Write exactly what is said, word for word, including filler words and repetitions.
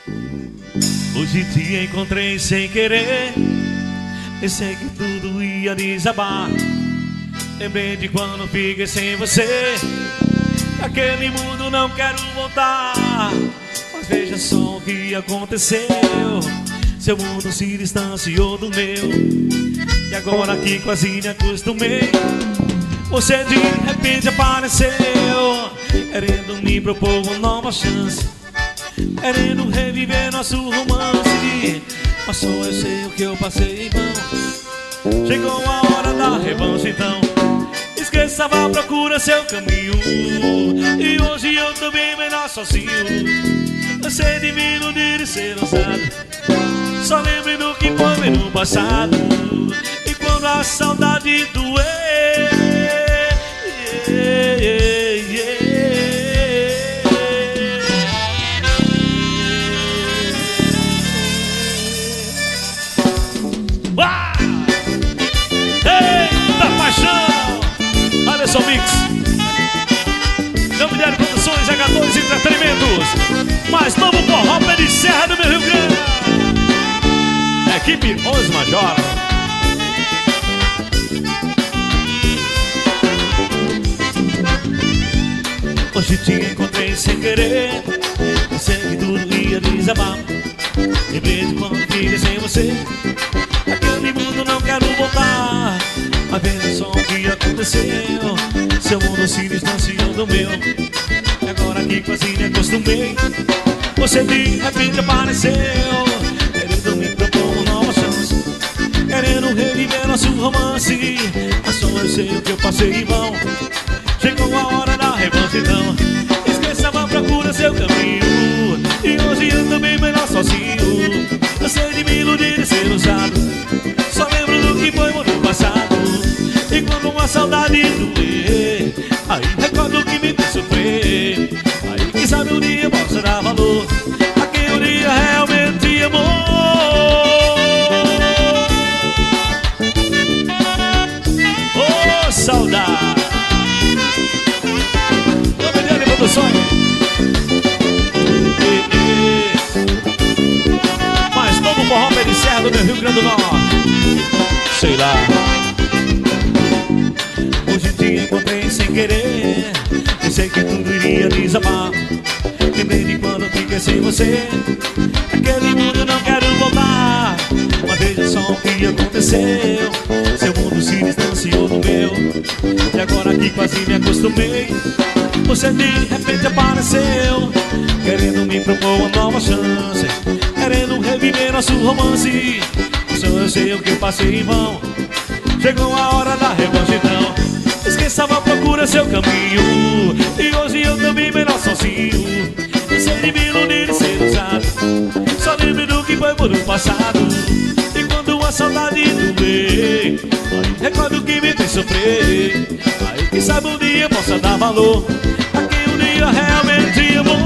Hoje te encontrei sem querer, pensei que tudo ia desabar. Lembrei de quando fiquei sem você, aquele mundo não quero voltar. Mas veja só o que aconteceu, seu mundo se distanciou do meu, e agora que quase me acostumei, você de repente apareceu, querendo me propor uma nova chance, querendo reviver nosso romance. Mas só eu sei o que eu passei em vão. Chegou a hora da revanche então. Esqueça, vá, procura seu caminho. E hoje eu tô bem melhor sozinho. Cansei de me iludir e ser ousado. Só lembre do que foi no passado. E quando a saudade doer, yeah, yeah, yeah. Ah! Eita paixão! Alisson Mix, Camilhares Produções, H dois Entretenimentos, mais novo forró pé de serra do meu Rio Grande. Equipe Os Major. Hoje te encontrei sem querer, pensei que tudo ia desabar. Lembrei de quando fiquei sem você, aquele mundo não quero voltar. Mas veja só o que aconteceu, seu mundo se distanciou do meu, e agora que quase me acostumei, você de repente apareceu, querendo me propor uma nova chance, querendo reviver nosso romance. Mas só eu sei o que eu passei em vão. Chegou a hora da revanche então. Esqueça, vá, procura seu caminho. E hoje eu também melhor sozinho. Cansei de me iludir e ser usado. Só lembro do que foi no passado. E quando uma saudade doer, aí recordo que me fez sofrer. Aí quem sabe um dia possa dar valor a quem um dia realmente amou. Oh, saudade! Camilhares Produções. Mais novo forró pé de serra do meu Rio Grande do Norte. Sei lá. Hoje te encontrei sem querer, pensei que tudo iria desabar. Lembrei de quando fiquei sem você, aquele mundo não quero voltar. Mas veja só o que aconteceu, seu mundo se distanciou do meu, e agora que quase me acostumei, você de repente apareceu, querendo me propor uma nova chance, querendo reviver nosso romance. Só eu sei o que eu passei em vão. Chegou a hora da revanche então. Esqueça, vá, procura seu caminho. E hoje eu também melhor sozinho. Cansei de me iludir e ser usado. Só lembre do que foi no passado. E quando a saudade doer, aí recordo que me fez sofrer. Aí quem sabe um dia possa dar valor a quem um dia realmente amou.